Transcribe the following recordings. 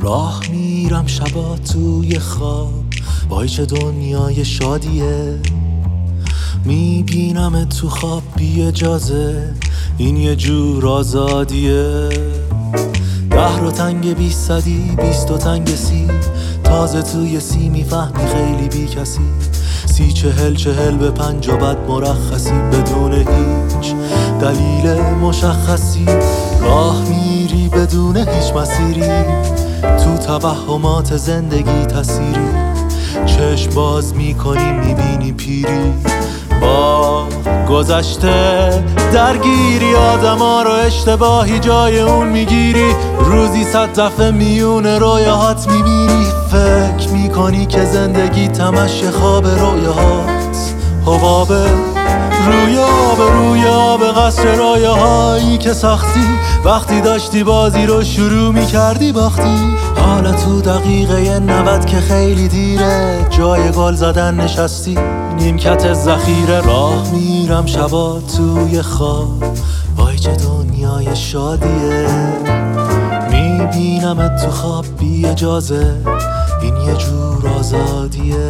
راه میرم شبا توی خواب، وای چه دنیای شادیه. میبینم تو خواب بی اجازه، این یه جور آزادیه. 10 رو تنگ 20 صدی 20 و تنگ 30، تازه توی 30 میفهمی خیلی بی کسی. 30 40 به 5 و بعد مرخصی بدون هیچ دلیل مشخصی. راه میری بدون هیچ مسیری، تو توهمات زندگی تصیری. چشم باز میکنی میبینی پیری، با گذشته درگیری. آدما رو اشتباهی جای اون میگیری، روزی 100 دفعه میون رویاهات میمیری. فکر میکنی که زندگی تمش خواب رویاهات، حبابه روی آب قصر رویاهایی که ساختی. وقتی داشتی بازی رو شروع میکردی باختی. حالا تو دقیقه 90 که خیلی دیره، جای گل زدن نشستی نیمکت ذخیره. راه میرم شبا توی خواب، وای چه دنیای شادیه. میبینم تو خواب بی اجازه، این یه جور آزادیه.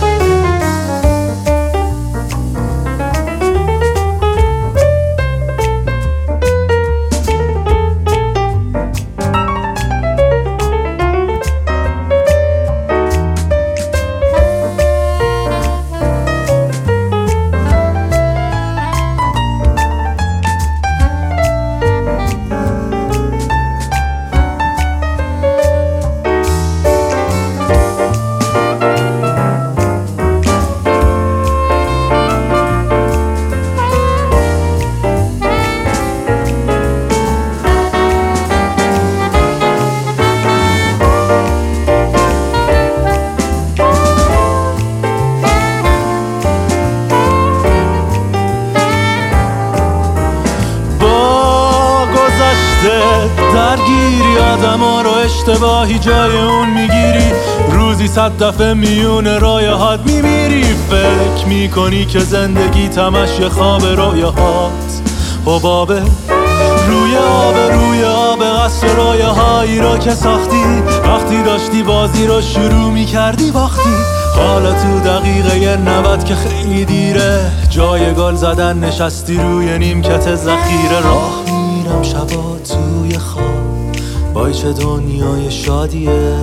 درگیری آدما رو اشتباهی جای اون میگیری، روزی 100 دفعه میون رویاهات میمیری. فکر میکنی که زندگی تمش خواب رویاهات، حبابه روی آب قصر رویاهایی رو که ساختی. وقتی داشتی بازی رو شروع میکردی باختی. حالا تو دقیقه 90 که خیلی دیره، جای گل زدن نشستی روی نیمکت ذخیره. راه میرم شبا توی خواب، وای چه دنیای شادیه.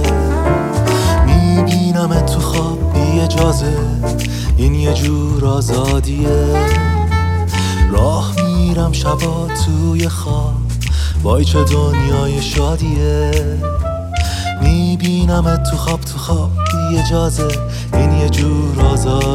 میبینم تو خواب بی اجازه، این یه جور آزادیه. راه میرم شبا توی خواب، وای چه دنیای شادیه. میبینم تو خواب بی اجازه، این یه جور آزادیه.